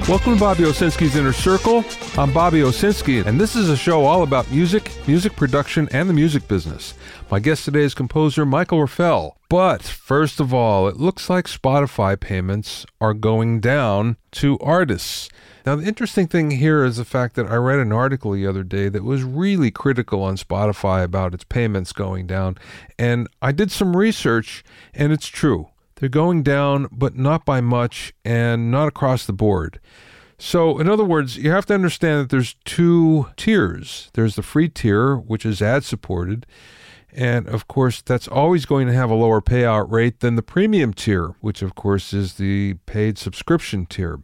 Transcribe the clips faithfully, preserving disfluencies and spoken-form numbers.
Welcome to Bobby Owsinski's Inner Circle. I'm Bobby Owsinski, and this is a show all about music, music production, and the music business. My guest today is composer Michael Raffel. But first of all, it looks like Spotify payments are going down to artists. Now, the interesting thing here is the fact that I read an article the other day that was really critical on Spotify about its payments going down. And I did some research, and it's true. They're going down, but not by much and not across the board. So, in other words, you have to understand that there's two tiers. There's the free tier, which is ad-supported. And, of course, that's always going to have a lower payout rate than the premium tier, which, of course, is the paid subscription tier.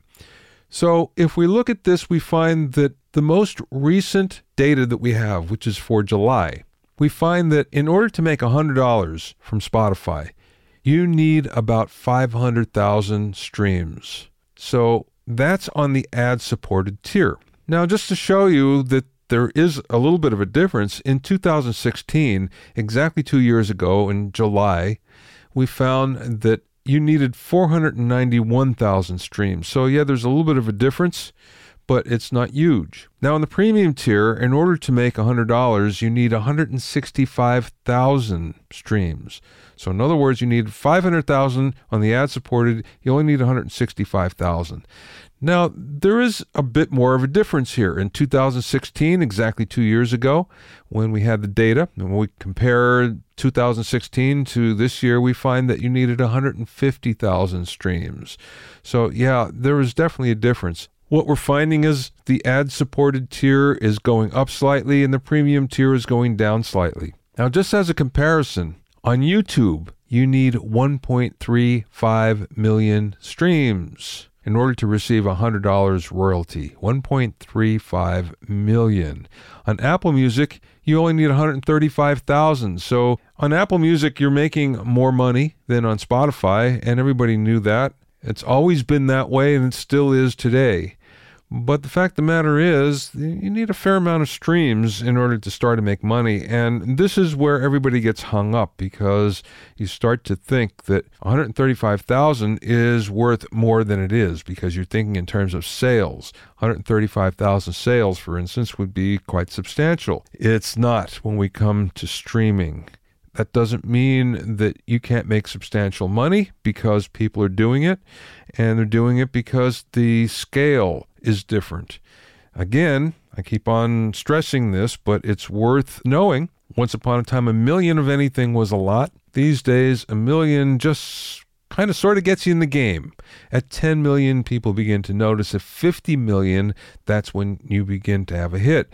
So, if we look at this, we find that the most recent data that we have, which is for July, we find that in order to make one hundred dollars from Spotify, you need about five hundred thousand streams. So that's on the ad-supported tier. Now, just to show you that there is a little bit of a difference, in two thousand sixteen, exactly two years ago in July, we found that you needed four hundred ninety-one thousand streams. So yeah, there's a little bit of a difference, but it's not huge. Now, in the premium tier, in order to make one hundred dollars, you need one hundred sixty-five thousand streams. So in other words, you need five hundred thousand on the ad-supported, you only need one hundred sixty-five thousand. Now, there is a bit more of a difference here. In two thousand sixteen, exactly two years ago, when we had the data, and when we compare two thousand sixteen to this year, we find that you needed one hundred fifty thousand streams. So yeah, there is definitely a difference. What we're finding is the ad-supported tier is going up slightly and the premium tier is going down slightly. Now, just as a comparison, on YouTube, you need one point three five million streams in order to receive one hundred dollars royalty. one point three five million. On Apple Music, you only need one hundred thirty-five thousand. So on Apple Music, you're making more money than on Spotify, and everybody knew that. It's always been that way, and it still is today. But the fact of the matter is, you need a fair amount of streams in order to start to make money. And this is where everybody gets hung up, because you start to think that one hundred thirty-five thousand is worth more than it is, because you're thinking in terms of sales. one hundred thirty-five thousand sales, for instance, would be quite substantial. It's not when we come to streaming. That doesn't mean that you can't make substantial money, because people are doing it, and they're doing it because the scale is different. Again, I keep on stressing this, but it's worth knowing. Once upon a time, a million of anything was a lot. These days, a million just kind of sort of gets you in the game. At ten million, people begin to notice. At fifty million, that's when you begin to have a hit.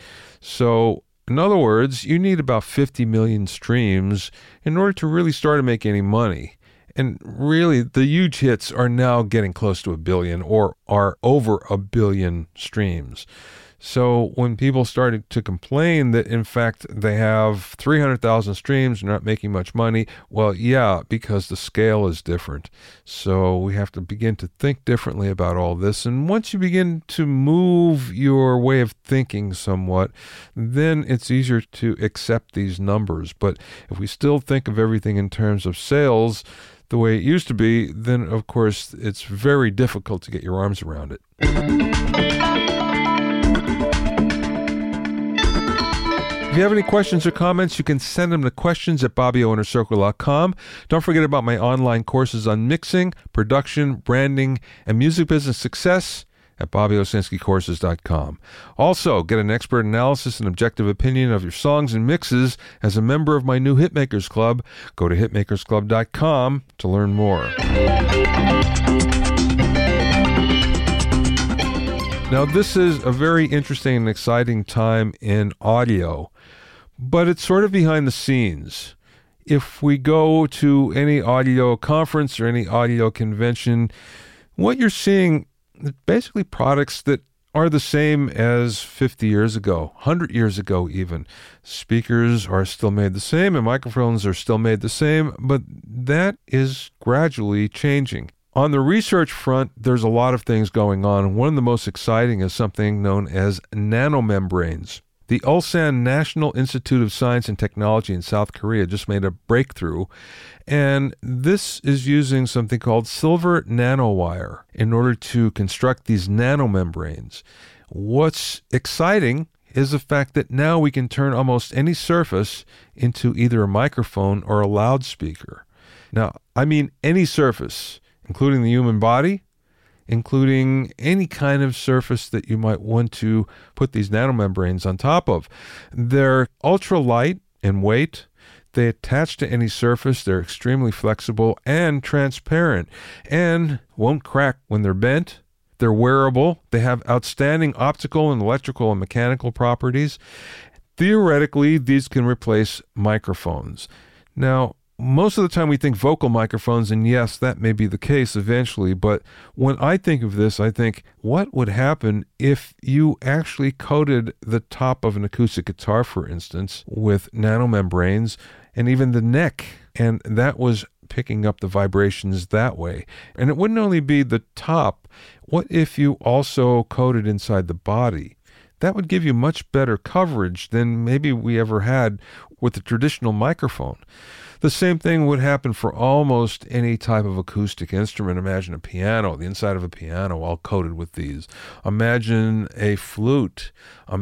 So, in other words, you need about fifty million streams in order to really start to make any money. And really, the huge hits are now getting close to a billion or are over a billion streams. So when people started to complain that, in fact, they have three hundred thousand streams and not making much money, well, yeah, because the scale is different. So we have to begin to think differently about all this. And once you begin to move your way of thinking somewhat, then it's easier to accept these numbers. But if we still think of everything in terms of sales the way it used to be, then, of course, it's very difficult to get your arms around it. If you have any questions or comments, you can send them to questions at bobby o inner circle dot com. Don't forget about my online courses on mixing, production, branding, and music business success at bobby owsinski courses dot com. Also, get an expert analysis and objective opinion of your songs and mixes as a member of my new Hitmakers Club. Go to hitmakers club dot com to learn more. Now, this is a very interesting and exciting time in audio, but it's sort of behind the scenes. If we go to any audio conference or any audio convention, what you're seeing is basically products that are the same as fifty years ago, one hundred years ago even. Speakers are still made the same and microphones are still made the same, but that is gradually changing. On the research front, there's a lot of things going on. One of the most exciting is something known as nanomembranes. The Ulsan National Institute of Science and Technology in South Korea just made a breakthrough, and this is using something called silver nanowire in order to construct these nanomembranes. What's exciting is the fact that now we can turn almost any surface into either a microphone or a loudspeaker. Now, I mean any surface, including the human body, including any kind of surface that you might want to put these nanomembranes on top of. They're ultra light in weight. They attach to any surface. They're extremely flexible and transparent and won't crack when they're bent. They're wearable. They have outstanding optical and electrical and mechanical properties. Theoretically, these can replace microphones. Now, most of the time we think vocal microphones, and yes, that may be the case eventually, but when I think of this, I think, what would happen if you actually coated the top of an acoustic guitar, for instance, with nanomembranes, and even the neck, and that was picking up the vibrations that way? And it wouldn't only be the top. What if you also coated inside the body? That would give you much better coverage than maybe we ever had with the traditional microphone. The same thing would happen for almost any type of acoustic instrument. Imagine a piano, the inside of a piano all coated with these. Imagine a flute.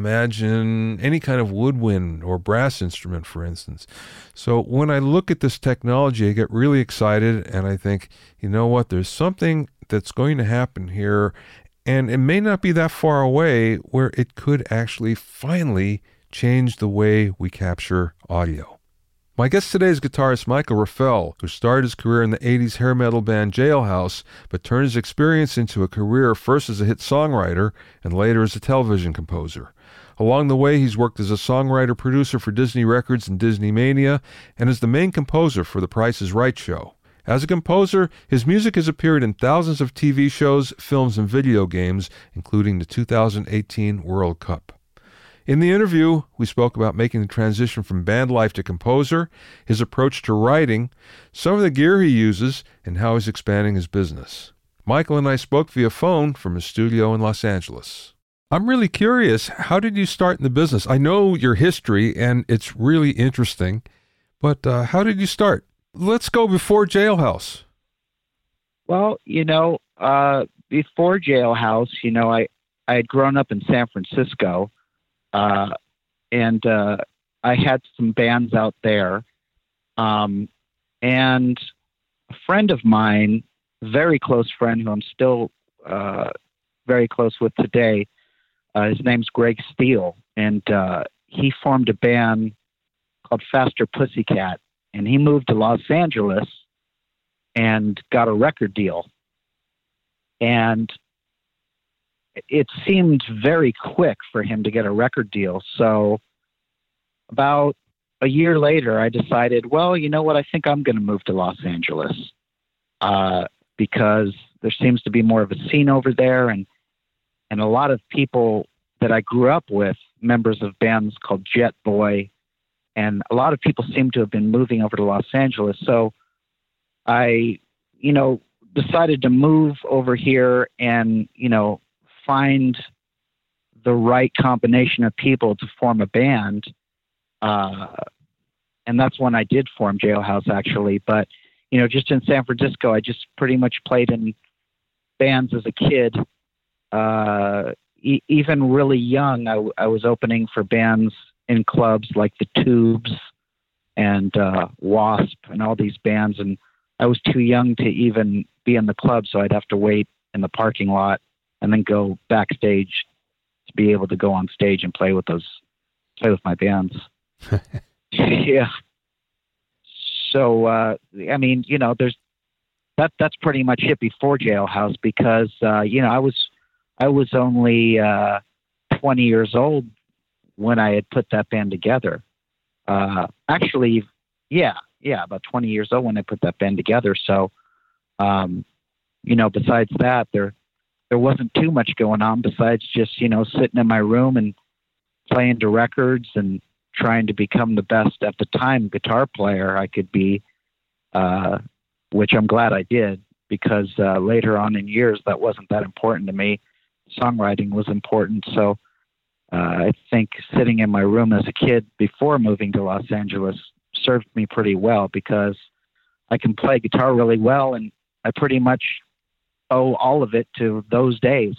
Imagine any kind of woodwind or brass instrument, for instance. So when I look at this technology, I get really excited, and I think, you know what, there's something that's going to happen here, and it may not be that far away where it could actually finally change the way we capture audio. My guest today is guitarist Michael Raffel, who started his career in the eighties hair metal band Jailhouse, but turned his experience into a career first as a hit songwriter and later as a television composer. Along the way, he's worked as a songwriter-producer for Disney Records and Disney Mania, and as the main composer for The Price is Right show. As a composer, his music has appeared in thousands of T V shows, films, and video games, including the two thousand eighteen World Cup. In the interview, we spoke about making the transition from band life to composer, his approach to writing, some of the gear he uses, and how he's expanding his business. Michael and I spoke via phone from his studio in Los Angeles. I'm really curious, how did you start in the business? I know your history, and it's really interesting, but uh, how did you start? Let's go before Jailhouse. Well, you know, uh, before Jailhouse, you know, I, I had grown up in San Francisco, uh, and uh, I had some bands out there. Um, and a friend of mine, very close friend who I'm still uh, very close with today, uh, his name's Greg Steele, and uh, he formed a band called Faster Pussycat, and he moved to Los Angeles and got a record deal. And it seemed very quick for him to get a record deal. So about a year later, I decided, well, you know what? I think I'm going to move to Los Angeles uh, because there seems to be more of a scene over there. And, and a lot of people that I grew up with, members of bands called Jet Boy, and a lot of people seem to have been moving over to Los Angeles. So I, you know, decided to move over here and, you know, find the right combination of people to form a band. Uh, and that's when I did form Jailhouse, actually. But, you know, just in San Francisco, I just pretty much played in bands as a kid. Uh, e- even really young, I, w- I was opening for bands in clubs like the Tubes and uh, Wasp and all these bands. And I was too young to even be in the club, so I'd have to wait in the parking lot and then go backstage to be able to go on stage and play with those, play with my bands. Yeah. So, uh, I mean, you know, there's that, that's pretty much it before Jailhouse because, uh, you know, I was, I was only, uh, twenty years old when I had put that band together. Uh, actually, yeah, yeah, about twenty years old when I put that band together. So, um, you know, besides that, there, there wasn't too much going on besides just, you know, sitting in my room and playing to records and trying to become the best at the time guitar player I could be, uh, which I'm glad I did because uh, later on in years, that wasn't that important to me. Songwriting was important. So uh, I think sitting in my room as a kid before moving to Los Angeles served me pretty well because I can play guitar really well, and I pretty much owe all of it to those days.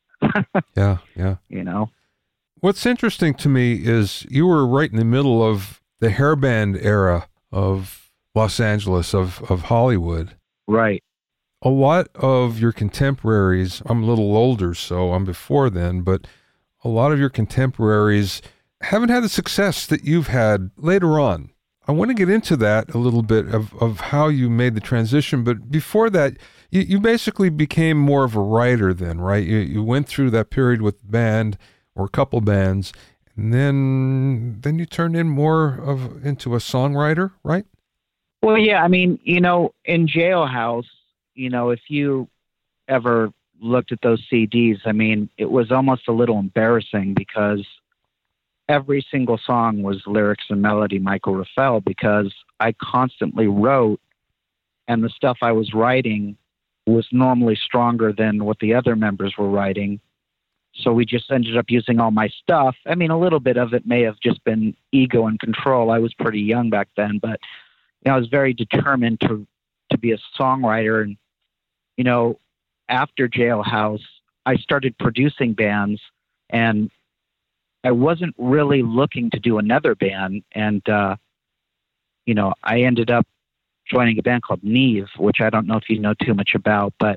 Yeah, yeah. You know? What's interesting to me is you were right in the middle of the hair band era of Los Angeles, of, of Hollywood. Right. A lot of your contemporaries, I'm a little older, so I'm before then, but a lot of your contemporaries haven't had the success that you've had later on. I want to get into that a little bit of, of how you made the transition, but before that, you, you basically became more of a writer then, right? You, you went through that period with the band or a couple bands, and then then you turned in more of into a songwriter, right? Well, yeah, I mean, you know, in Jailhouse, you know, if you ever looked at those C Ds, I mean, it was almost a little embarrassing because every single song was lyrics and melody Michael Raffel, because I constantly wrote, and the stuff I was writing was normally stronger than what the other members were writing. So we just ended up using all my stuff. I mean, a little bit of it may have just been ego and control. I was pretty young back then, but you know, I was very determined to to be a songwriter. And you know, after Jailhouse, I started producing bands, and I wasn't really looking to do another band. And, uh, you know, I ended up joining a band called Neve, which I don't know if you know too much about, but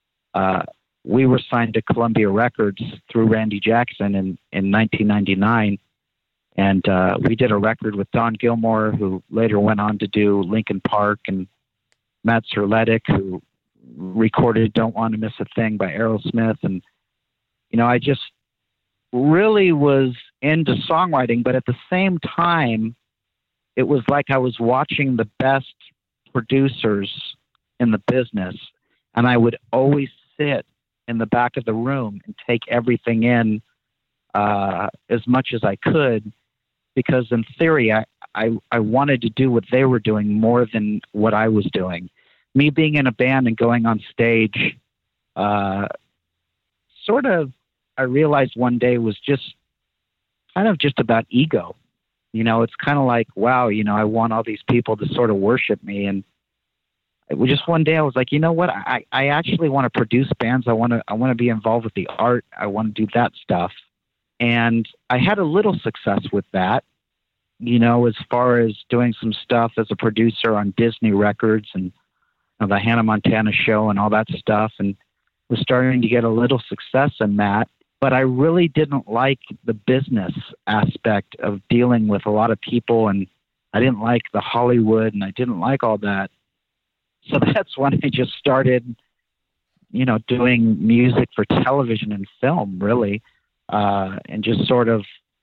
uh, we were signed to Columbia Records through Randy Jackson in, in nineteen ninety-nine. And uh, we did a record with Don Gilmore, who later went on to do Linkin Park, and Matt Serletic, who recorded Don't Want to Miss a Thing by Aerosmith. And, you know, I just really was into songwriting, but at the same time, it was like I was watching the best producers in the business, and I would always sit in the back of the room and take everything in uh, as much as I could, because in theory, I, I, I wanted to do what they were doing more than what I was doing. Me being in a band and going on stage, uh, sort of, I realized one day was just kind of just about ego. You know, it's kind of like, wow, you know, I want all these people to sort of worship me. And it was just one day I was like, you know what? I, I actually want to produce bands. I want to, I want to be involved with the art. I want to do that stuff. And I had a little success with that, you know, as far as doing some stuff as a producer on Disney Records and you know, the Hannah Montana show and all that stuff. And was starting to get a little success in that. But I really didn't like the business aspect of dealing with a lot of people, and I didn't like the Hollywood, and I didn't like all that. So that's when I just started, you know, doing music for television and film, really, uh, and just sort of,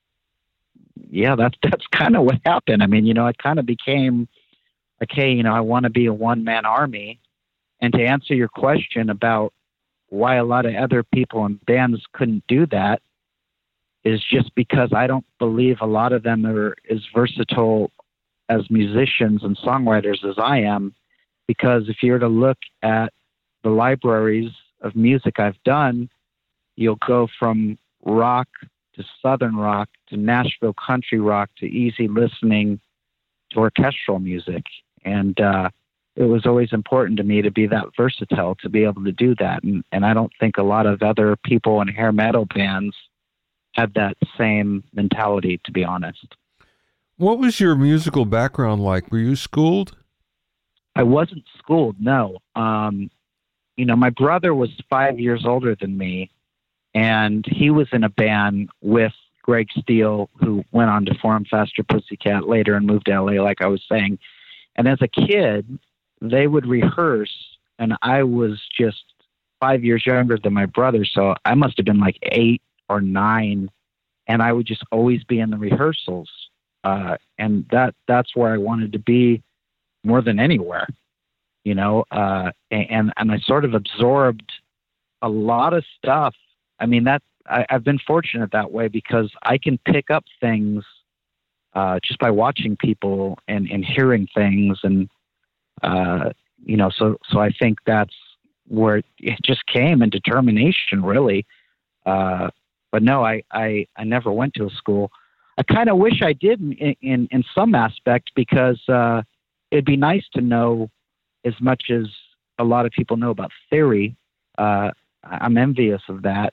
yeah, that's that's kind of what happened. I mean, you know, I kind of became, okay, you know, I want to be a one-man army. And to answer your question about why a lot of other people in bands couldn't do that is just because I don't believe a lot of them are as versatile as musicians and songwriters as I am. Because if you were to look at the libraries of music I've done, you'll go from rock to Southern rock to Nashville country rock to easy listening to orchestral music. And, uh, it was always important to me to be that versatile, to be able to do that. And, and I don't think a lot of other people in hair metal bands had that same mentality, to be honest. What was your musical background like? Were you schooled? I wasn't schooled, no. Um, you know, my brother was five years older than me, and he was in a band with Greg Steele, who went on to form Faster Pussycat later and moved to L A, like I was saying. And as a kid, they would rehearse, and I was just five years younger than my brother, so I must have been like eight or nine, and I would just always be in the rehearsals, uh, and that that's where I wanted to be more than anywhere, you know, uh, and and I sort of absorbed a lot of stuff. I mean, that I, I've been fortunate that way because I can pick up things uh, just by watching people and, and hearing things, and Uh, you know, so, so I think that's where it just came, and determination, really. Uh, but no, I, I, I never went to a school. I kind of wish I did in, in, in some aspect, because uh, it'd be nice to know as much as a lot of people know about theory. Uh, I'm envious of that.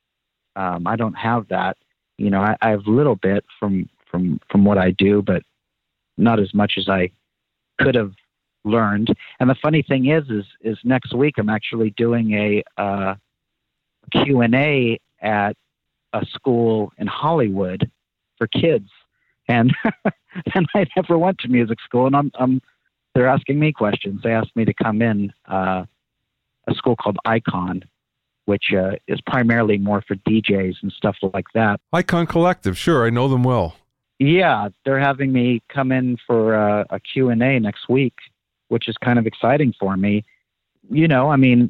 Um, I don't have that. You know, I, I have a little bit from, from, from what I do, but not as much as I could have learned. And the funny thing is, is, is next week I'm actually doing a uh, Q and A at a school in Hollywood for kids. And, and I never went to music school, and I'm, I'm, they're asking me questions. They asked me to come in uh, a school called Icon, which uh, is primarily more for D Js and stuff like that. Icon Collective, sure, I know them well. Yeah, they're having me come in for uh, a Q and A next week, which is kind of exciting for me. You know, I mean,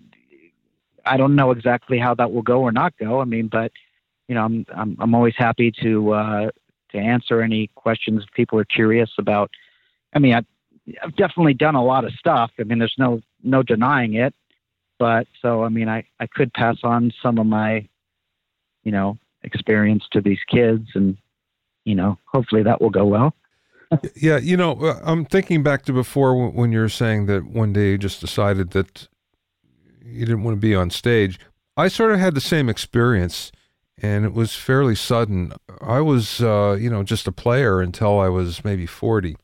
I don't know exactly how that will go or not go. I mean, but you know, I'm I'm, I'm always happy to uh, to answer any questions if people are curious about. I mean, I, I've definitely done a lot of stuff. I mean, there's no no denying it. But so, I mean, I, I could pass on some of my, you know, experience to these kids, and, you know, hopefully that will go well. Yeah. You know, I'm thinking back to before when you were saying that one day you just decided that you didn't want to be on stage. I sort of had the same experience, and it was fairly sudden. I was, uh, you know, just a player until I was maybe forty.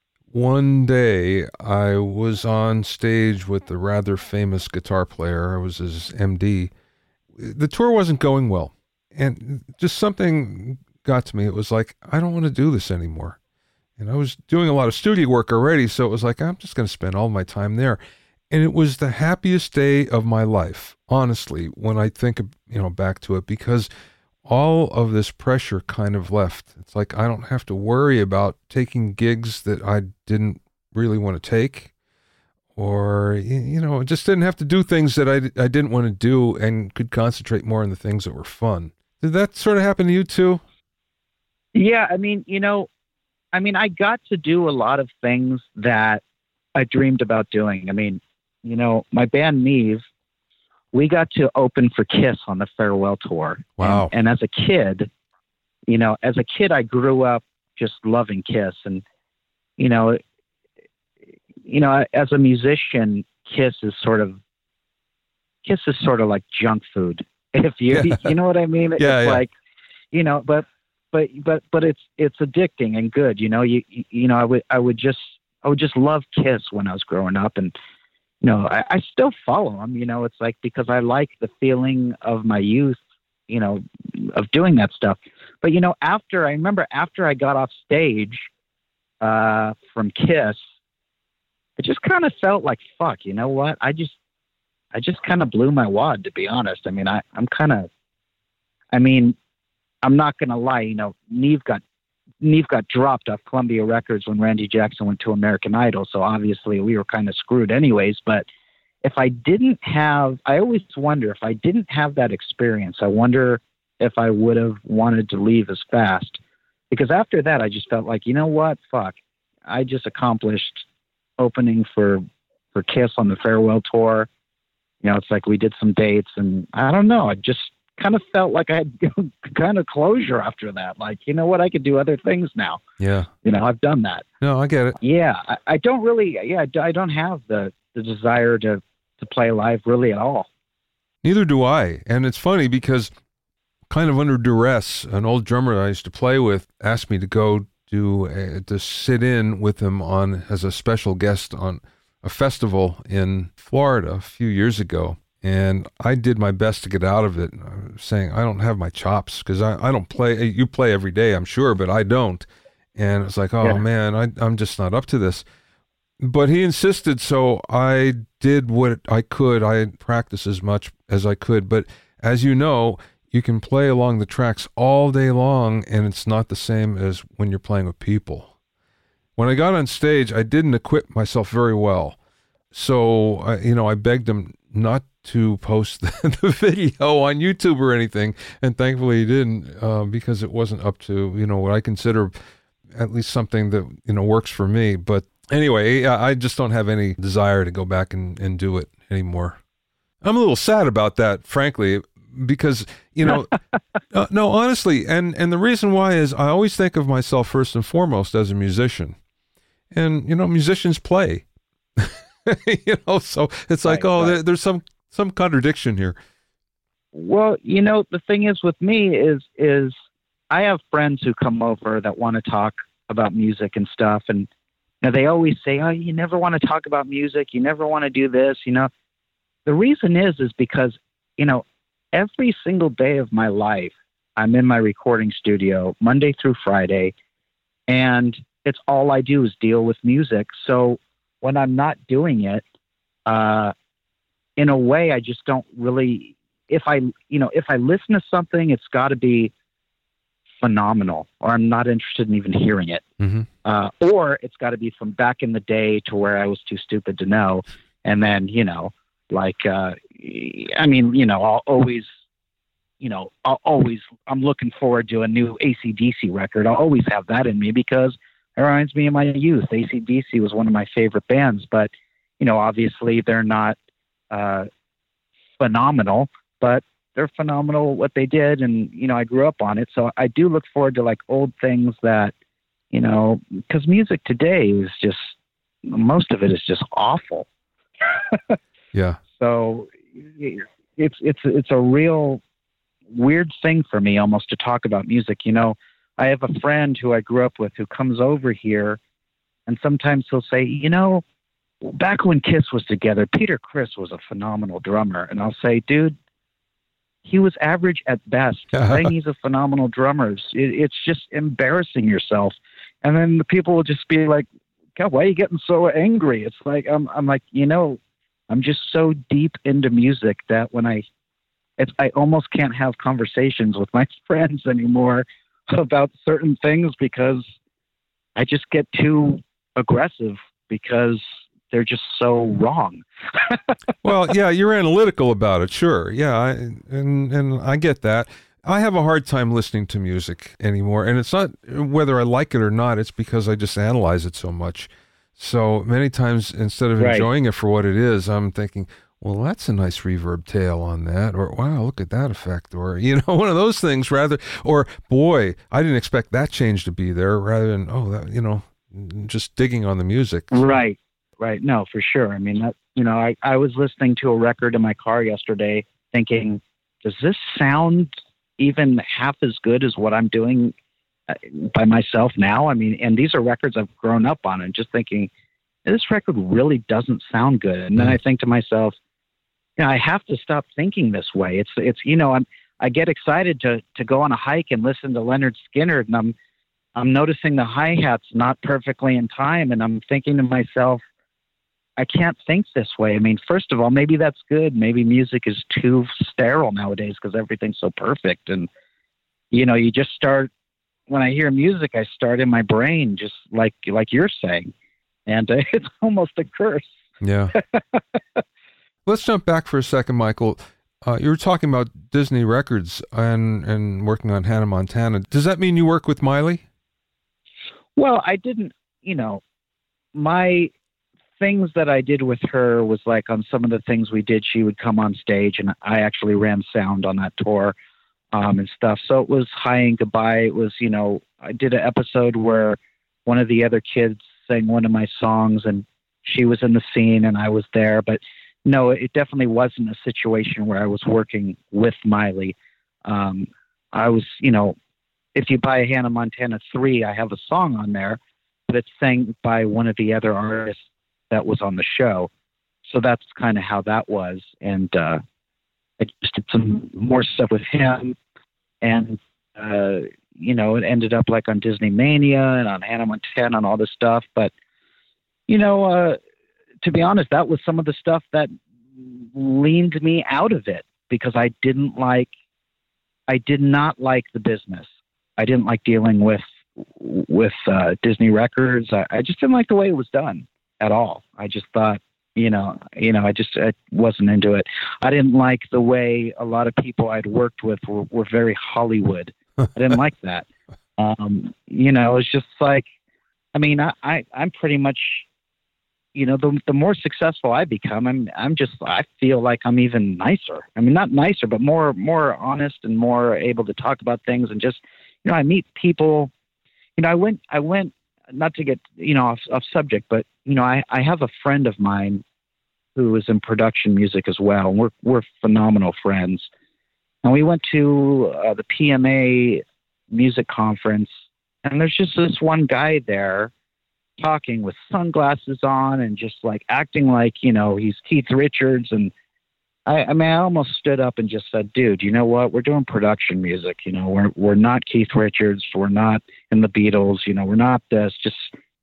One day, I was on stage with a rather famous guitar player. I was his M D. The tour wasn't going well, and just something got to me. It was like, I don't want to do this anymore. And I was doing a lot of studio work already, so it was like, I'm just going to spend all my time there. And it was the happiest day of my life, honestly, when I think, you know, back to it, because all of this pressure kind of left. It's like, I don't have to worry about taking gigs that I didn't really want to take, or, you know, just didn't have to do things that I, I didn't want to do, and could concentrate more on the things that were fun. Did that sort of happen to you too? Yeah. I mean, you know, I mean, I got to do a lot of things that I dreamed about doing. I mean, you know, my band Neve, we got to open for Kiss on the farewell tour. Wow. And, and as a kid, you know, as a kid, I grew up just loving Kiss. And, you know, you know, as a musician, Kiss is sort of, Kiss is sort of like junk food. If you, Yeah. you know what I mean? Yeah, it's yeah. like, you know, but, but, but, but it's, it's addicting and good. You know, you, you, you know, I would, I would just, I would just love Kiss when I was growing up. And, you know, I, I still follow them, you know, it's like, because I like the feeling of my youth, you know, of doing that stuff. But, you know, after, I remember after I got off stage uh, from Kiss, it just kind of felt like, fuck, you know what? I just, I just kind of blew my wad, to be honest. I mean, I, I'm kind of, I mean, I'm not going to lie, you know, Neve got, Neve got dropped off Columbia Records when Randy Jackson went to American Idol. So obviously we were kind of screwed anyways. But if I didn't have, I always wonder if I didn't have that experience, I wonder if I would have wanted to leave as fast. Because after that, I just felt like, you know what? Fuck. I just accomplished opening for, for Kiss on the farewell tour. You know, it's like we did some dates, and I don't know. I just kind of felt like I had kind of closure after that. Like, you know what? I could do other things now. Yeah. You know, I've done that. No, I get it. Yeah. I, I don't really, yeah, I don't have the, the desire to, to play live really at all. Neither do I. And it's funny because kind of under duress, an old drummer I used to play with asked me to go do a, to sit in with him on as a special guest on a festival in Florida a few years ago. And I did my best to get out of it, saying, I don't have my chops, because I, I don't play. You play every day, I'm sure, but I don't. And it's like, oh, Yeah. man, I, I'm just not up to this. But he insisted, so I did what I could. I practiced as much as I could. But as you know, you can play along the tracks all day long, and it's not the same as when you're playing with people. When I got on stage, I didn't equip myself very well. So, I, you know, I begged him not to post the, the video on YouTube or anything. And thankfully he didn't, uh, because it wasn't up to, you know, what I consider at least something that, you know, works for me. But anyway, I just don't have any desire to go back and, and do it anymore. I'm a little sad about that, frankly. because, you know, uh, no, honestly, and, and the reason why is I always think of myself first and foremost as a musician. And, you know, musicians play, you know, so it's like, Right, oh, right. there, there's some, some contradiction here. Well, you know, the thing is with me is is I have friends who come over that want to talk about music and stuff, and you know, they always say, "Oh, you never want to talk about music. You never want to do this." You know, the reason is is because you know every single day of my life, I'm in my recording studio Monday through Friday, and it's all I do is deal with music. So when I'm not doing it, uh, in a way, I just don't really. If I, you know, if I listen to something, it's got to be phenomenal, or I'm not interested in even hearing it. Mm-hmm. Uh, or it's got to be from back in the day to where I was too stupid to know. And then, you know, like, uh, I mean, you know, I'll always, you know, I'll always, I'm looking forward to a new A C D C record. I'll always have that in me because it reminds me of my youth. A C D C was one of my favorite bands, but, you know, obviously they're not uh, phenomenal, but they're phenomenal what they did. And, you know, I grew up on it. So I do look forward to like old things that, you know, because music today is just, most of it is just awful. Yeah. So it's, it's, it's a real weird thing for me almost to talk about music. You know, I have a friend who I grew up with who comes over here, and sometimes he'll say, you know, back when Kiss was together, Peter Criss was a phenomenal drummer. And I'll say, dude, he was average at best. Saying he's a phenomenal drummer, it, it's just embarrassing yourself. And then the people will just be like, God, why are you getting so angry? It's like, I'm, I'm like, you know, I'm just so deep into music that when I, it's, I almost can't have conversations with my friends anymore about certain things because I just get too aggressive because they're just so wrong. Well, yeah, you're analytical about it. Sure. Yeah. I, and, and I get that. I have a hard time listening to music anymore. And it's not whether I like it or not. It's because I just analyze it so much. So many times instead of Right. enjoying it for what it is, I'm thinking, well, that's a nice reverb tail on that. Or, wow, look at that effect. Or, you know, one of those things rather, or boy, I didn't expect that change to be there rather than, oh, that, you know, just digging on the music. Right. Right. No, for sure. I mean, that, you know, I, I was listening to a record in my car yesterday thinking, does this sound even half as good as what I'm doing by myself now? I mean, and these are records I've grown up on, and just thinking, this record really doesn't sound good. And then I think to myself, you know, I have to stop thinking this way. It's, it's, you know, I'm, I get excited to, to go on a hike and listen to Leonard Skinner, and I'm, I'm noticing the hi-hats not perfectly in time. And I'm thinking to myself, I can't think this way. I mean, first of all, maybe that's good. Maybe music is too sterile nowadays because everything's so perfect. And, you know, you just start, when I hear music, I start in my brain, just like, like you're saying. And uh, it's almost a curse. Yeah. Let's jump back for a second, Michael. Uh, you were talking about Disney Records and, and working on Hannah Montana. Does that mean you work with Miley? Well, I didn't, you know, my things that I did with her was like on some of the things we did, she would come on stage and I actually ran sound on that tour um, and stuff. So it was Hi and Goodbye. It was, you know, I did an episode where one of the other kids sang one of my songs and she was in the scene and I was there. But no, it definitely wasn't a situation where I was working with Miley. Um, I was, you know, if you buy Hannah Montana three, I have a song on there, but it's sang by one of the other artists that was on the show. So that's kind of how that was. And uh, I just did some more stuff with him. And, uh, you know, it ended up like on Disney Mania and on Hannah Montana and all this stuff. But, you know, uh, to be honest, that was some of the stuff that leaned me out of it because I didn't like, I did not like the business. I didn't like dealing with, with uh, Disney Records. I, I just didn't like the way it was done at all. I just thought, you know, you know, I just I wasn't into it. I didn't like the way a lot of people I'd worked with were, were very Hollywood. I didn't like that. Um, you know, it's just like, I mean, I, I, I'm pretty much, you know, the the more successful I become, I'm I'm just I feel like I'm even nicer. I mean, not nicer, but more more honest and more able to talk about things. And just, you know, I meet people. You know, I went I went not to get, you know, off, off subject, but you know, I I have a friend of mine who is in production music as well. We're we're phenomenal friends, and we went to uh, the P M A music conference, and there's just this one guy there talking with sunglasses on and just like acting like, you know, he's Keith Richards. And I, I mean, I almost stood up and just said, dude, you know what? We're doing production music. You know, we're, we're not Keith Richards. We're not in the Beatles. You know, we're not this. Just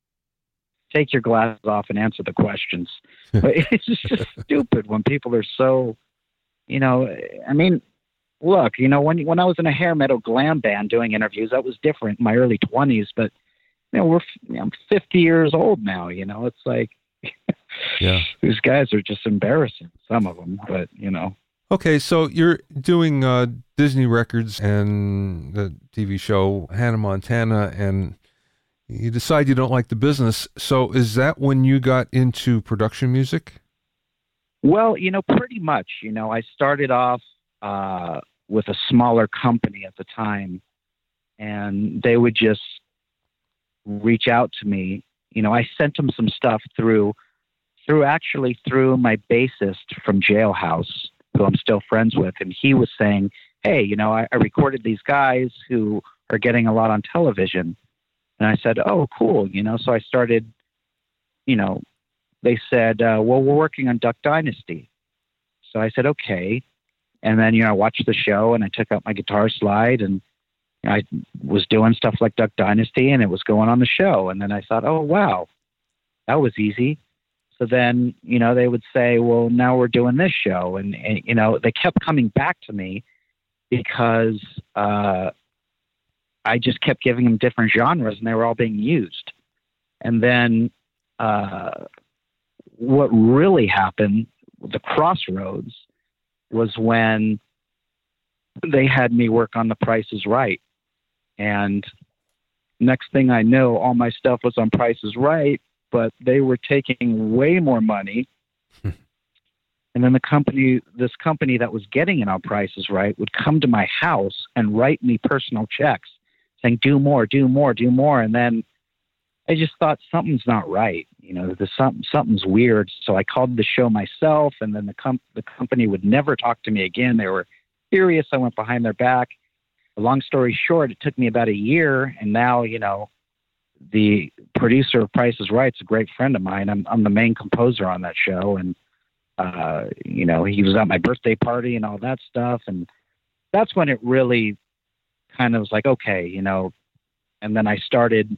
take your glasses off and answer the questions. But it's just, just stupid when people are so, you know, I mean, look, you know, when, when I was in a hair metal glam band doing interviews, that was different in my early twenties, but you know, we're, you know, I'm fifty years old now, you know, it's like, yeah, these guys are just embarrassing, some of them, but you know. Okay. So you're doing uh, Disney Records and the T V show Hannah Montana, and you decide you don't like the business. So is that when you got into production music? Well, you know, pretty much, you know, I started off uh, with a smaller company at the time, and they would just reach out to me. You know, I sent them some stuff through, through actually through my bassist from Jailhouse, who I'm still friends with. And he was saying, hey, you know, I, I recorded these guys who are getting a lot on television. And I said, oh, cool. You know, so I started, you know, they said, uh, well, we're working on Duck Dynasty. So I said, okay. And then, you know, I watched the show and I took out my guitar slide and I was doing stuff like Duck Dynasty, and it was going on the show. And then I thought, oh, wow, that was easy. So then, you know, they would say, well, now we're doing this show. And, and you know, they kept coming back to me because uh, I just kept giving them different genres and they were all being used. And then uh, what really happened, the crossroads, was when they had me work on The Price is Right. And next thing I know, all my stuff was on Price is Right, but they were taking way more money. And then the company, this company that was getting it on Price is Right, would come to my house and write me personal checks saying, do more, do more, do more. And then I just thought something's not right. You know, there's something, something's weird. So I called the show myself, and then the, com- the company would never talk to me again. They were furious. I went behind their back. Long story short, it took me about a year, and now, you know, the producer of Price is Right is a great friend of mine. I'm I'm the main composer on that show, and uh, you know, he was at my birthday party and all that stuff, and that's when it really kind of was like, okay, you know. And then I started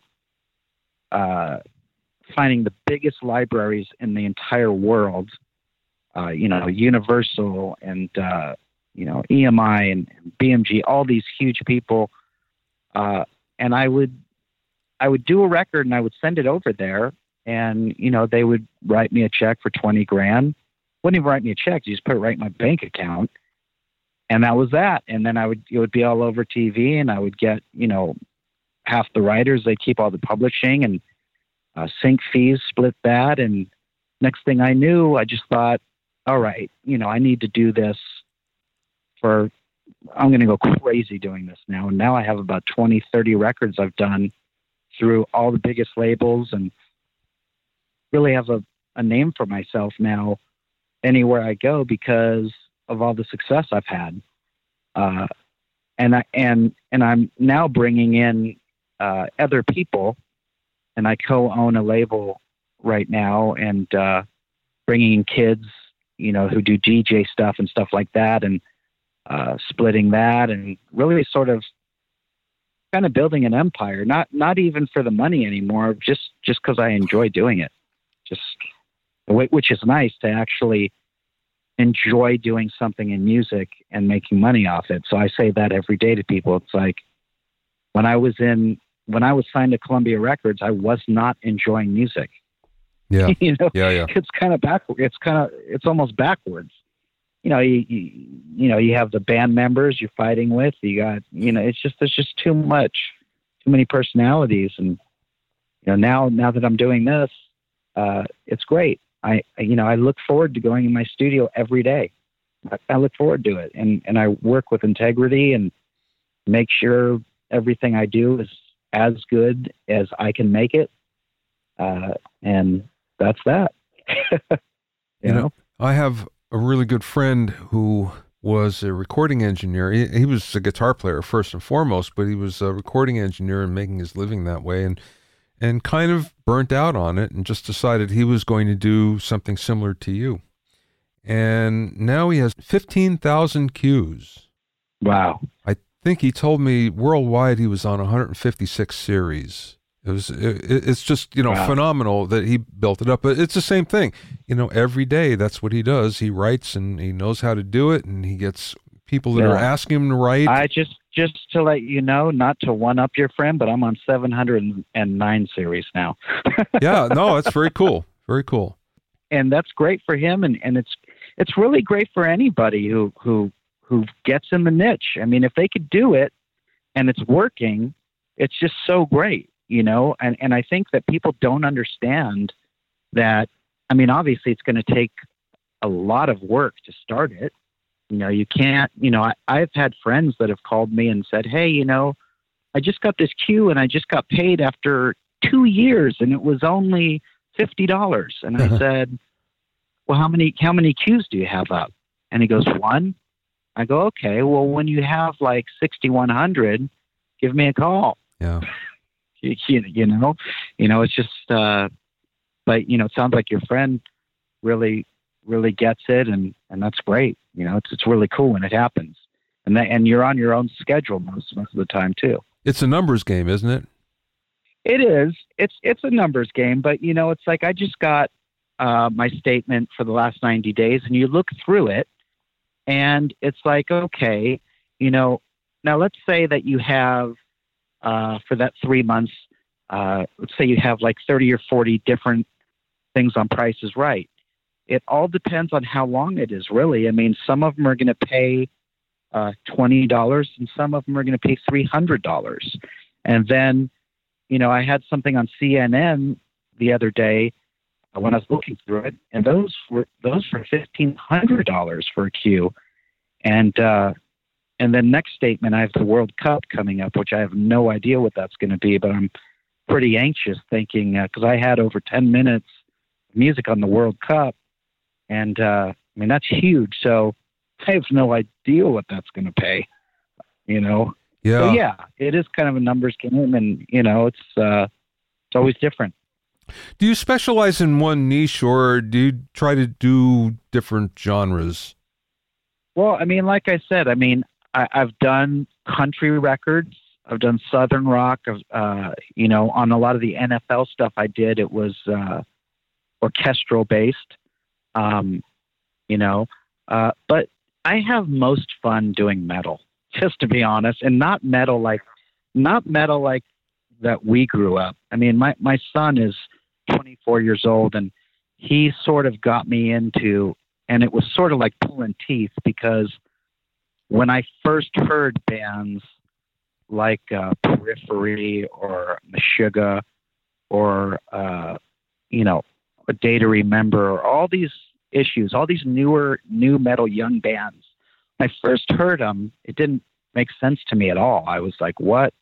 uh, finding the biggest libraries in the entire world, uh, you know, Universal and uh, you know, E M I and B M G, all these huge people. Uh, and I would, I would do a record and I would send it over there, and, you know, they would write me a check for twenty grand. Wouldn't even write me a check. You just put it right in my bank account. And that was that. And then I would, it would be all over T V, and I would get, you know, half the writers, they keep all the publishing, and uh, sync fees, split that. And next thing I knew, I just thought, all right, you know, I need to do this. For, I'm going to go crazy doing this now. And now I have about twenty, thirty records I've done through all the biggest labels, and really have a, a name for myself now anywhere I go because of all the success I've had. Uh, and I, and, and I'm now bringing in uh, other people, and I co-own a label right now, and uh, bringing in kids, you know, who do D J stuff and stuff like that. And, Uh, splitting that, and really sort of kind of building an empire, not, not even for the money anymore, just, just cause I enjoy doing it. Just which is nice to actually enjoy doing something in music and making money off it. So I say that every day to people. It's like when I was in, when I was signed to Columbia Records, I was not enjoying music. Yeah. you know, yeah, yeah. It's kind of backward. It's kind of, it's almost backwards. You know, you, you, you know, you have the band members you're fighting with, you got, you know, it's just, there's just too much, too many personalities. And, you know, now, now that I'm doing this, uh, it's great. I, you know, I look forward to going in my studio every day. I, I look forward to it, and and I work with integrity and make sure everything I do is as good as I can make it. Uh, and that's that. you, you know, know, I have a really good friend who was a recording engineer. He, he was a guitar player first and foremost, but he was a recording engineer and making his living that way, and and kind of burnt out on it and just decided he was going to do something similar to you. And now he has fifteen thousand cues. Wow. I think he told me worldwide he was on one hundred fifty-six series. It was, it, it's just, you know, wow. phenomenal that he built it up. But it's the same thing. You know, every day, that's what he does. He writes and he knows how to do it. And he gets people that yeah. are asking him to write. I just, just to let you know, not to one up your friend, but I'm on seven hundred nine series now. yeah, no, that's very cool. Very cool. And that's great for him. And, and it's, it's really great for anybody who, who, who gets in the niche. I mean, if they could do it and it's working, it's just so great. You know, and, and I think that people don't understand that. I mean, obviously it's going to take a lot of work to start it. You know, you can't, you know, I, I've had friends that have called me and said, hey, you know, I just got this cue and I just got paid after two years and it was only fifty dollars. And I said, well, how many, how many cues do you have up? And he goes, one. I go, okay, well, when you have like sixty-one hundred, give me a call. Yeah. You, you know, you know, it's just, uh, but, you know, it sounds like your friend really, really gets it. And, and that's great. You know, it's, it's really cool when it happens. And that, and you're on your own schedule most, most of the time too. It's a numbers game, isn't it? It is. It's, it's a numbers game, but you know, it's like, I just got, uh, my statement for the last ninety days and you look through it and it's like, okay, you know, now let's say that you have, Uh, for that three months, uh, let's say you have like thirty or forty different things on Price is Right. It all depends on how long it is, really. I mean, some of them are going to pay uh, twenty dollars and some of them are going to pay three hundred dollars. And then, you know, I had something on C N N the other day uh, when I was looking through it, and those were those were fifteen hundred dollars for a queue. And, uh, And then next statement, I have the World Cup coming up, which I have no idea what that's going to be, but I'm pretty anxious thinking, because uh, I had over ten minutes of music on the World Cup. And, uh, I mean, that's huge. So I have no idea what that's going to pay, you know? Yeah. So, yeah, it is kind of a numbers game, and, you know, it's, uh, it's always different. Do you specialize in one niche, or do you try to do different genres? Well, I mean, like I said, I mean, I, I've done country records. I've done Southern rock. Uh, you know, on a lot of the N F L stuff I did, it was uh, orchestral based. Um, you know, uh, but I have most fun doing metal, just to be honest, and not metal like, not metal like that we grew up. I mean, my my son is twenty-four years old, and he sort of got me into, and it was sort of like pulling teeth, because when I first heard bands like uh, Periphery or Meshuggah or, uh, you know, A Day to Remember, or all these issues, all these newer, new metal young bands, when I first heard them, it didn't make sense to me at all. I was like, what,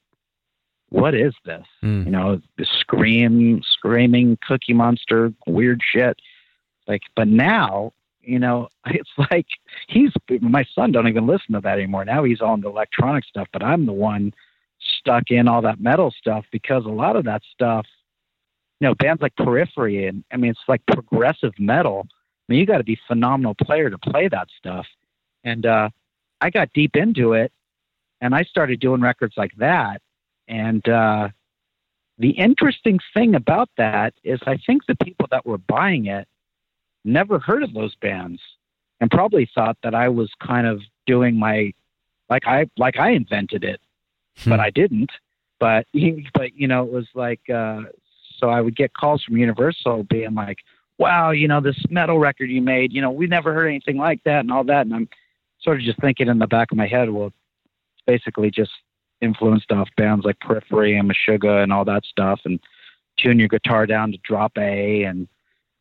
what is this? Mm. You know, the scream, screaming Cookie Monster, weird shit. Like, but now, you know, it's like he's, my son don't even listen to that anymore. Now he's on the electronic stuff, but I'm the one stuck in all that metal stuff, because a lot of that stuff, you know, bands like Periphery, and I mean, it's like progressive metal. I mean, you got to be a phenomenal player to play that stuff. And uh, I got deep into it, and I started doing records like that. And uh, the interesting thing about that is I think the people that were buying it never heard of those bands, and probably thought that I was kind of doing my, like I, like I invented it, hmm. but I didn't. But, but, you know, it was like, uh, so I would get calls from Universal being like, wow, you know, this metal record you made, you know, we never heard anything like that and all that. And I'm sort of just thinking in the back of my head, well, it's basically just influenced off bands like Periphery and Meshuggah and all that stuff, and tune your guitar down to drop A, and,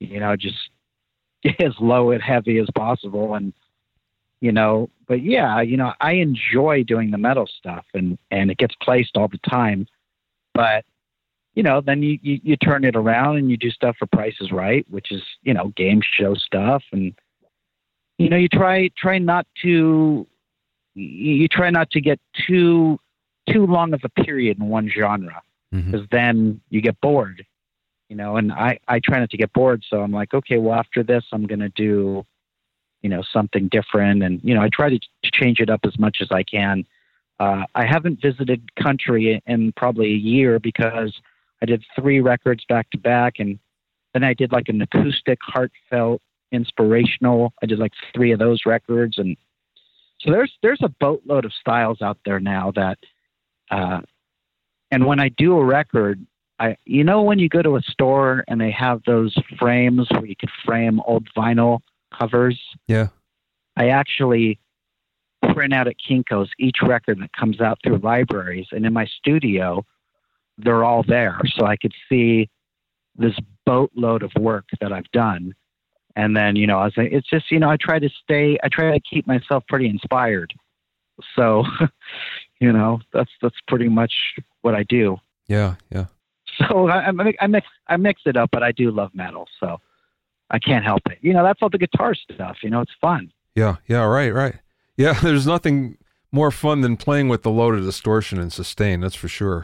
you know, just as low and heavy as possible. And, you know, but yeah, you know, I enjoy doing the metal stuff, and, and it gets placed all the time. But, you know, then you, you, you turn it around and you do stuff for Price is Right, which is, you know, game show stuff. And, you know, you try, try not to, you try not to get too, too long of a period in one genre, because mm-hmm. then you get bored, you know, and I, I try not to get bored. So I'm like, okay, well, after this, I'm going to do, you know, something different. And, you know, I try to, to change it up as much as I can. Uh, I haven't visited country in probably a year because I did three records back to back. And then I did like an acoustic, heartfelt, inspirational. I did like three of those records. And so there's, there's a boatload of styles out there now that, uh, and when I do a record, I, you know, when you go to a store and they have those frames where you could frame old vinyl covers. Yeah. I actually print out at Kinko's each record that comes out through libraries, and in my studio, they're all there. So I could see this boatload of work that I've done. And then, you know, I was like, it's just, you know, I try to stay, I try to keep myself pretty inspired. So, you know, that's, that's pretty much what I do. Yeah. Yeah. So I, I, I mix, I mix it up, but I do love metal. So I can't help it. You know, that's all the guitar stuff, you know, it's fun. Yeah. Yeah. Right. Right. Yeah. There's nothing more fun than playing with the load of distortion and sustain. That's for sure.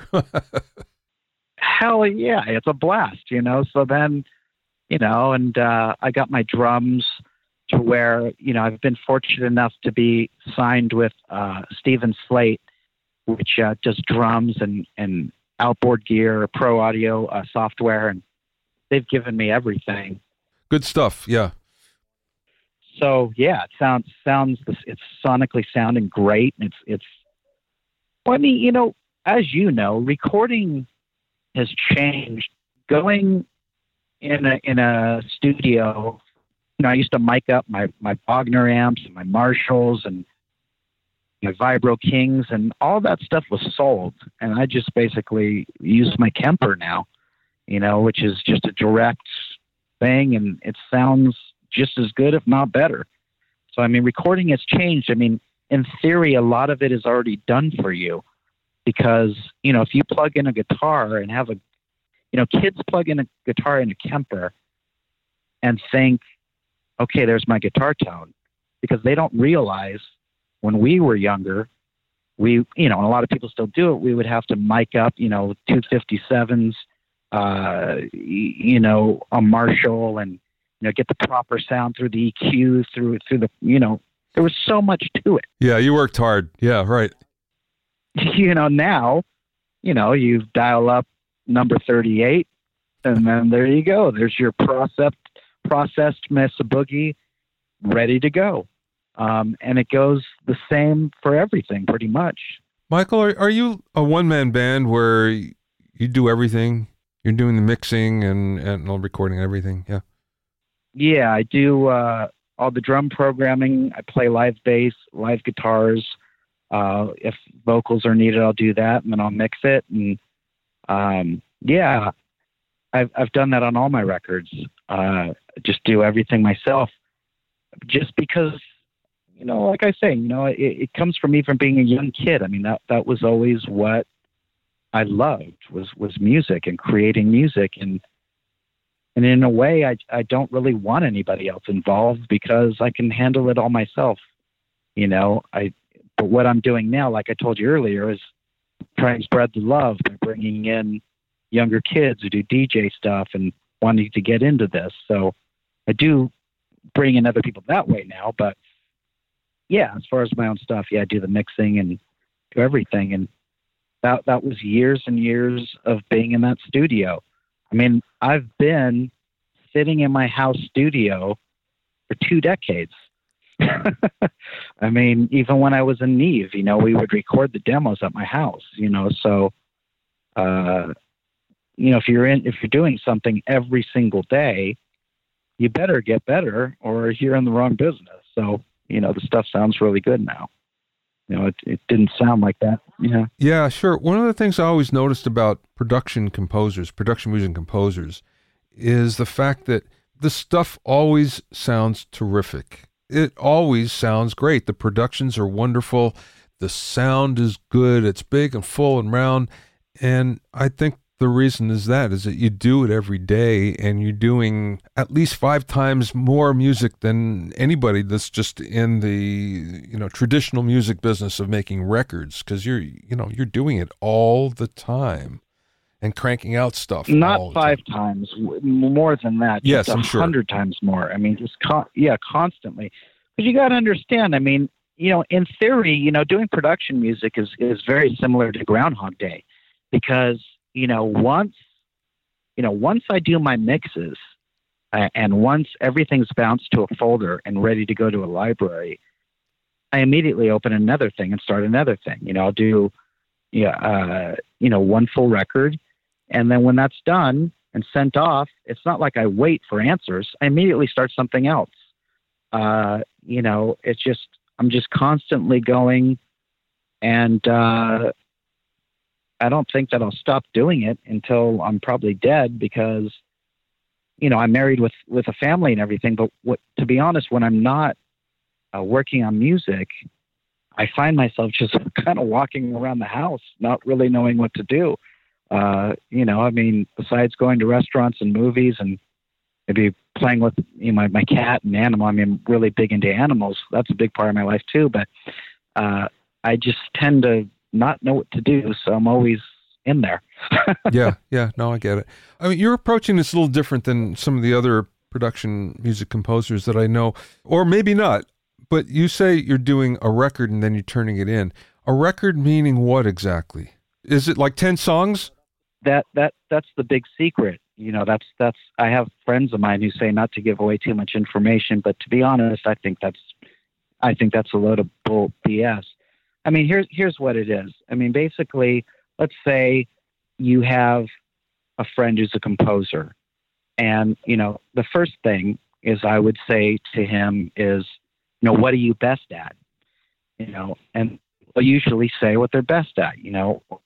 Hell yeah. It's a blast, you know? So then, you know, and, uh, I got my drums to where, you know, I've been fortunate enough to be signed with, uh, Steven Slate, which, uh, does drums and, and outboard gear, pro audio, uh, software. And they've given me everything. Good stuff. Yeah. So yeah, it sounds, sounds, it's sonically sounding great. It's, it's, well, I mean, you know, as you know, recording has changed. Going in a, in a studio, you know, I used to mic up my, my Wagner amps and my Marshalls and my Vibro Kings, and all that stuff was sold. And I just basically use my Kemper now, you know, which is just a direct thing, and it sounds just as good, if not better. So, I mean, recording has changed. I mean, in theory, a lot of it is already done for you because, you know, if you plug in a guitar and have a, you know, kids plug in a guitar in a Kemper and think, okay, there's my guitar tone, because they don't realize when we were younger, we, you know, and a lot of people still do it, we would have to mic up, you know, two fifty-sevens, uh, you know, a Marshall, and, you know, get the proper sound through the E Q, through, through the, you know, there was so much to it. Yeah, you worked hard. Yeah, right. You know, now, you know, you dial up number thirty-eight, and then there you go. There's your processed, processed Mesa Boogie ready to go. Um, and it goes the same for everything, pretty much. Michael, are, are you a one-man band where you do everything? You're doing the mixing and, and all recording and everything, yeah? Yeah, I do uh, all the drum programming. I play live bass, live guitars. Uh, if vocals are needed, I'll do that, and then I'll mix it. And um, yeah, I've I've done that on all my records. Uh, just do everything myself, just because, you know, like I say, you know, it, it comes from me from being a young kid. I mean, that that was always what I loved was was music and creating music. And and in a way, I I don't really want anybody else involved because I can handle it all myself. You know, I. But what I'm doing now, like I told you earlier, is trying to spread the love by bringing in younger kids who do D J stuff and wanting to get into this. So I do bring in other people that way now. But yeah, as far as my own stuff, yeah, I do the mixing and do everything. And that that was years and years of being in that studio. I mean, I've been sitting in my house studio for two decades. I mean, even when I was in Neve, you know, we would record the demos at my house, you know, so, uh, you know, if you're in, if you're doing something every single day, you better get better or you're in the wrong business. So, you know, the stuff sounds really good now. You know, it, it didn't sound like that. Yeah. Yeah, sure. One of the things I always noticed about production composers, production music composers, is the fact that the stuff always sounds terrific. It always sounds great. The productions are wonderful. The sound is good. It's big and full and round. And I think the reason is that is that you do it every day, and you're doing at least five times more music than anybody that's just in the, you know, traditional music business of making records, because you're, you know, you're doing it all the time and cranking out stuff. Not five time. times, more than that. Yes, just I'm a sure. hundred times more. I mean, just con- yeah, constantly. Because you got to understand. I mean, you know, in theory, you know, doing production music is is very similar to Groundhog Day, because you know, once, you know, once I do my mixes uh, and once everything's bounced to a folder and ready to go to a library, I immediately open another thing and start another thing. You know, I'll do, yeah, uh, you know, one full record. And then when that's done and sent off, it's not like I wait for answers. I immediately start something else. Uh, you know, it's just, I'm just constantly going, and, uh, I don't think that I'll stop doing it until I'm probably dead, because, you know, I'm married with, with a family and everything. But what, to be honest, when I'm not uh, working on music, I find myself just kind of walking around the house, not really knowing what to do. Uh, you know, I mean, besides going to restaurants and movies and maybe playing with, you know, my, my cat and animal. I mean, I'm really big into animals. That's a big part of my life too. But uh, I just tend to not know what to do, so I'm always in there. yeah, yeah, no, I get it. I mean, you're approaching this a little different than some of the other production music composers that I know, or maybe not, but you say you're doing a record and then you're turning it in. A record meaning what exactly? Is it like ten songs? That that that's the big secret. You know, that's that's I have friends of mine who say not to give away too much information, but to be honest, I think that's I think that's a load of bull B S. I mean, here's here's what it is. I mean, basically, let's say you have a friend who's a composer, and you know, the first thing is I would say to him is, you know, what are you best at? You know, and they'll usually say what they're best at. You know, oh,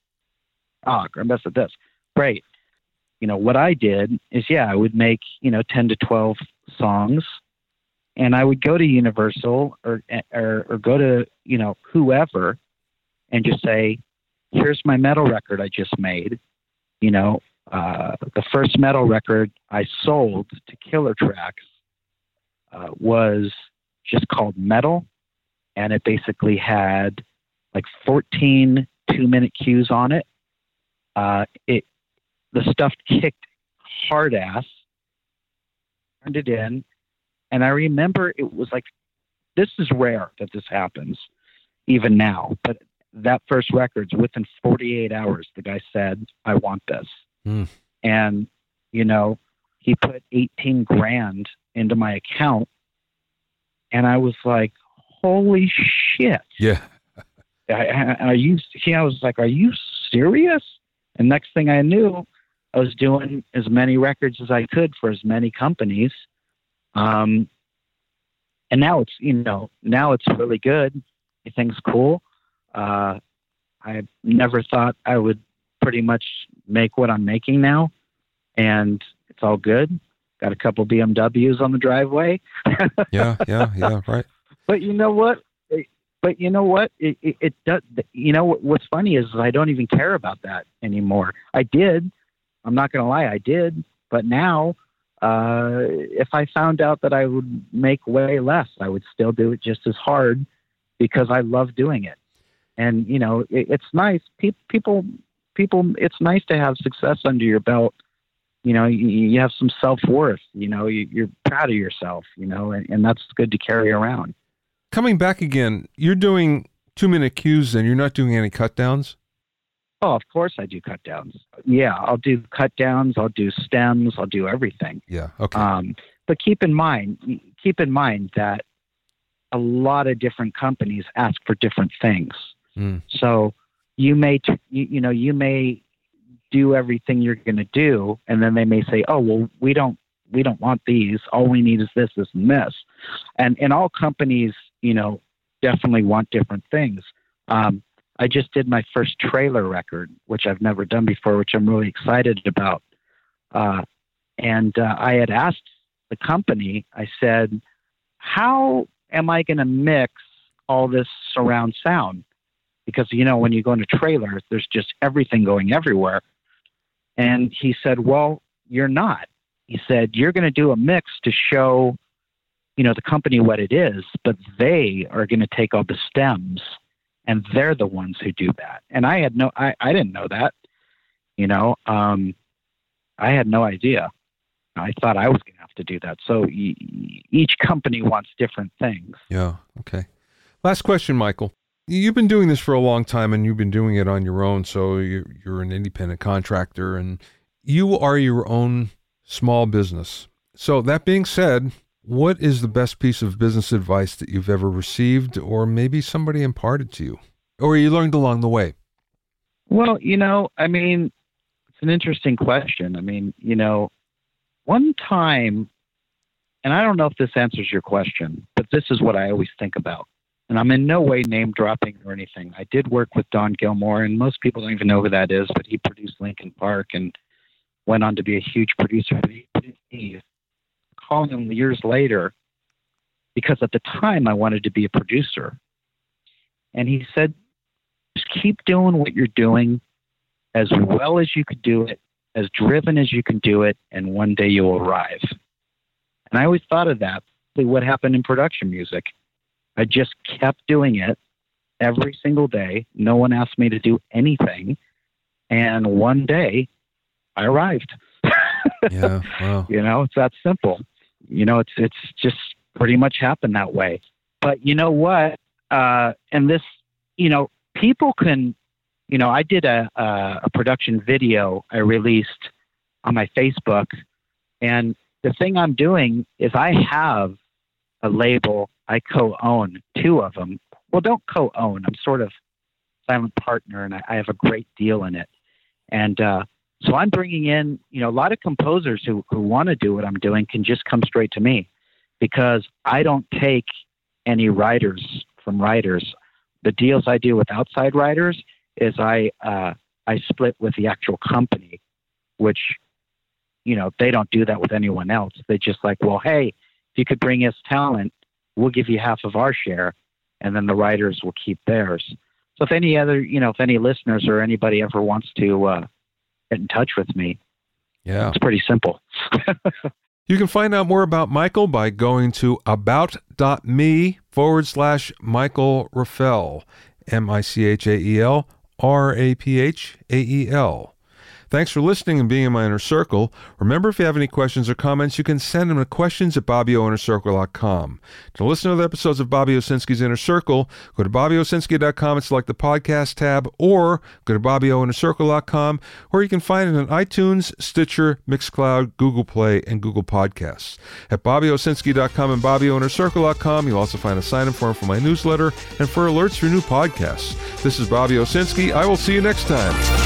I'm best at this. Great. You know, what I did is, yeah, I would make, you know, ten to twelve songs. And I would go to Universal or, or or go to, you know, whoever and just say, here's my metal record I just made. You know, uh, the first metal record I sold to Killer Tracks uh, was just called Metal. And it basically had like fourteen two-minute cues on it. Uh, it the stuff kicked hard ass. Turned it in. And I remember it was like, this is rare that this happens, even now. But that first record's within forty-eight hours, the guy said, I want this. Mm. And, you know, he put eighteen grand into my account. And I was like, holy shit. Yeah. Are you, he, I was like, are you serious? And next thing I knew, I was doing as many records as I could for as many companies. Um, and now it's, you know, now it's really good. Everything's cool. Uh, I never thought I would pretty much make what I'm making now, and it's all good. Got a couple B M Ws on the driveway. yeah, yeah, yeah, right. But you know what? But you know what? It, it, it does. You know what's funny is I don't even care about that anymore. I did. I'm not going to lie, I did. But now, uh, if I found out that I would make way less, I would still do it just as hard because I love doing it. And you know, it, it's nice. Pe- people, people. It's nice to have success under your belt. You know, you, you have some self-worth. You know, you, you're proud of yourself. You know, and, and that's good to carry around. Coming back again, you're doing two-minute cues, and you're not doing any cut downs? Oh, of course I do cut downs. Yeah, I'll do cut downs. I'll do stems. I'll do everything. Yeah. Okay. Um, but keep in mind, keep in mind that a lot of different companies ask for different things. Mm. So you may, t- you, you know, you may do everything you're going to do, and then they may say, "Oh, well, we don't, we don't want these. All we need is this, this, and this." And and all companies, you know, definitely want different things. Um, I just did my first trailer record, which I've never done before, which I'm really excited about. Uh, and uh, I had asked the company, I said, how am I going to mix all this surround sound? Because, you know, when you go into trailers, there's just everything going everywhere. And he said, well, you're not. He said, you're going to do a mix to show, you know, the company what it is, but they are going to take all the stems and they're the ones who do that. And I had no, I, I didn't know that, you know, um, I had no idea. I thought I was going to have to do that. So e- each company wants different things. Yeah. Okay. Last question, Michael. You've been doing this for a long time and you've been doing it on your own. So you're, you're an independent contractor and you are your own small business. So that being said, what is the best piece of business advice that you've ever received or maybe somebody imparted to you or you learned along the way? Well, you know, I mean, it's an interesting question. I mean, you know, one time, and I don't know if this answers your question, but this is what I always think about. And I'm in no way name dropping or anything. I did work with Don Gilmore, and most people don't even know who that is, but he produced Linkin Park and went on to be a huge producer. He called him years later because at the time I wanted to be a producer. And he said, just keep doing what you're doing as well as you could do it, as driven as you can do it, and one day you'll arrive. And I always thought of that, what happened in production music. I just kept doing it every single day. No one asked me to do anything. And one day I arrived. Yeah, wow. You know, it's that simple. You know, it's it's just pretty much happened that way. But you know what? Uh, and this, you know, people can, you know, I did a, a, a production video I released on my Facebook. And the thing I'm doing is I have a label I co-own, two of them. Well, don't co-own. I'm sort of silent partner, and I, I have a great deal in it. And uh, so I'm bringing in, you know, a lot of composers who, who want to do what I'm doing can just come straight to me because I don't take any writers from writers. The deals I do with outside writers is I uh, I split with the actual company, which, you know, they don't do that with anyone else. They just like, well, hey, if you could bring us talent, we'll give you half of our share, and then the writers will keep theirs. So if any other, you know, if any listeners or anybody ever wants to uh, get in touch with me, yeah, it's pretty simple. You can find out more about Michael by going to about.me forward slash Michael Raphel, M I C H A E L R A P H A E L. Thanks for listening and being in my inner circle. Remember, if you have any questions or comments, you can send them to questions at bobby o inner circle dot com. To listen to other episodes of Bobby Owsinski's Inner Circle, go to bobby owsinski dot com and select the podcast tab, or go to bobby o inner circle dot com, or you can find it on iTunes, Stitcher, Mixcloud, Google Play, and Google Podcasts. At bobby owsinski dot com and bobby o inner circle dot com, you'll also find a sign-in form for my newsletter and for alerts for new podcasts. This is Bobby Owsinski. I will see you next time.